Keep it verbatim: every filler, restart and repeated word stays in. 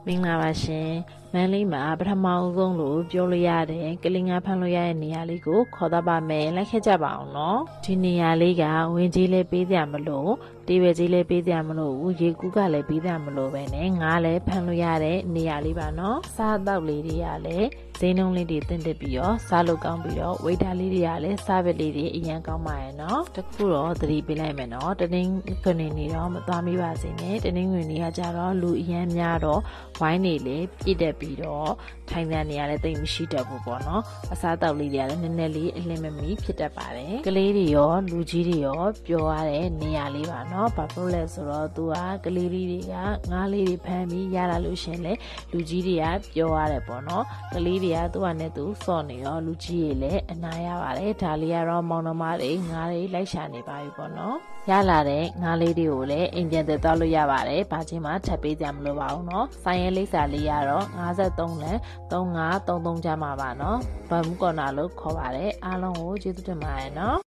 မင်္ဂလာပါရှင်မန်လေးမှာပထမအဆုံးလို့ပြောလို့ရတယ်ကလေးငါဖမ်းလို့ရတဲ့နေရာလေးကိုခေါ်တော့ပါမယ်လိုက်ခဲ့ကြပါအောင်နော်ဒီနေရာလေးကဝင်ကြီးလေးပေးကြမလို့တေးပဲကြီးလေးပေးကြမလို့ဦးရေကူးကလည်းပေးကြမလို့ပဲနဲ့ငါလည်းဖမ်းလို့ရတဲ့နေရာလေးပါနော်စားတော့လေးတွေကလည်းဈေးနှုန်းလေးတွေတင်တက်ပြီးတော့စားလို့ကောင်းပြီးတော့ဝိတ်တာလေးတွေကလည်းစားပစ်လေးတွေအရင်ကောင်းပါရဲ့နော်တခုတော့သတိပေးလိုက်မယ်နော်တနင်္ဂနွေနေ့တော့မသွားမိပါစေနဲ့တနင်္ဂနွေနေ့ကကြတော့လူအရင်များတော့ဝိုင်းနေလေပြည့်တက်ပြီးတော့ထိုင်တဲ့နေရာလည်းတိတ်မရှိတတ်ဘူးပေါ့နော်အစားတောက်လေးတွေကလည်းနည်းနည်းလေးအလင်းမမီဖြစ်တတ်ပါတယ်ကလေးတွေရောလူကြီးတွေရောပျော်ရတဲ့နေရာလေးပါနော်ဘာလို့လဲဆိုတော့သူကကလေးလေးတွေကငါးလေးတွေဖမ်းပြီးရလာလို့ရှင်လေလူကြီးတွေကပျော်ရတယ်ပေါ့နော်ကလေးတွေကသူ့ဟာနဲ့သူစော့နေရောလူကြီးတွေလည်းအနာရပါတယ်ဒါလေးကတော့မောင်နှမတွေငါးတွေလိုက်ရှာနေပါပြီပေါ့နော်ရလာတဲ့ငါးလေးတွေကိုလည်းအိမ်ပြန်သက်သွားလို့ရပါတယ်ဘာချင်းမှထပ်ပေးကြမလို့ပါဘူးနော်ဆိုင်ရဲလိပ်စာလေးကတော့ငါးသုံးလမ်းသုံးငါးသုံးသုံးကျမှာပါနော်ဘာမှုကော်နာလို့ခေါ်ပါတယ်အားလုံးကိုကျေးဇူးတင်ပါတယ်နော်